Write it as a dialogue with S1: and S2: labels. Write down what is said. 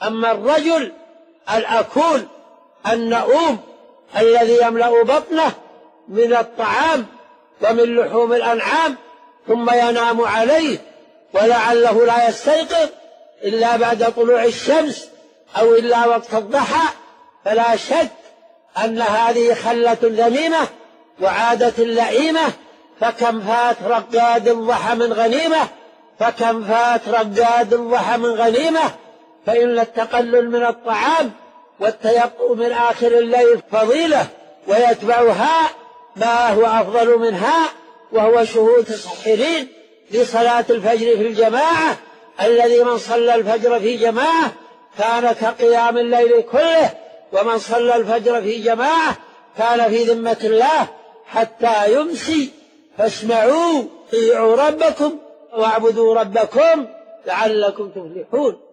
S1: أما الرجل الأكول النؤوم الذي يملأ بطنه من الطعام ومن لحوم الأنعام ثم ينام عليه ولعله لا يستيقظ إلا بعد طلوع الشمس أو إلا وقت الضحى، فلا شك أن هذه خلة ذميمة وعادة لئيمة. فكم فات رقاد الضحى من غنيمة، فكم فات رقاد الضحى من غنيمة. فإن التقلل من الطعام والتيقظ من آخر الليل فضيلة، ويتبعها ما هو أفضل منها، وهو شهود الساحرين لصلاة الفجر في الجماعة، الذي من صلى الفجر في جماعة كان كقيام الليل كله، ومن صلى الفجر في جماعة كان في ذمة الله حتى يمسي. فاسمعوا، اطيعوا ربكم واعبدوا ربكم لعلكم تفلحون.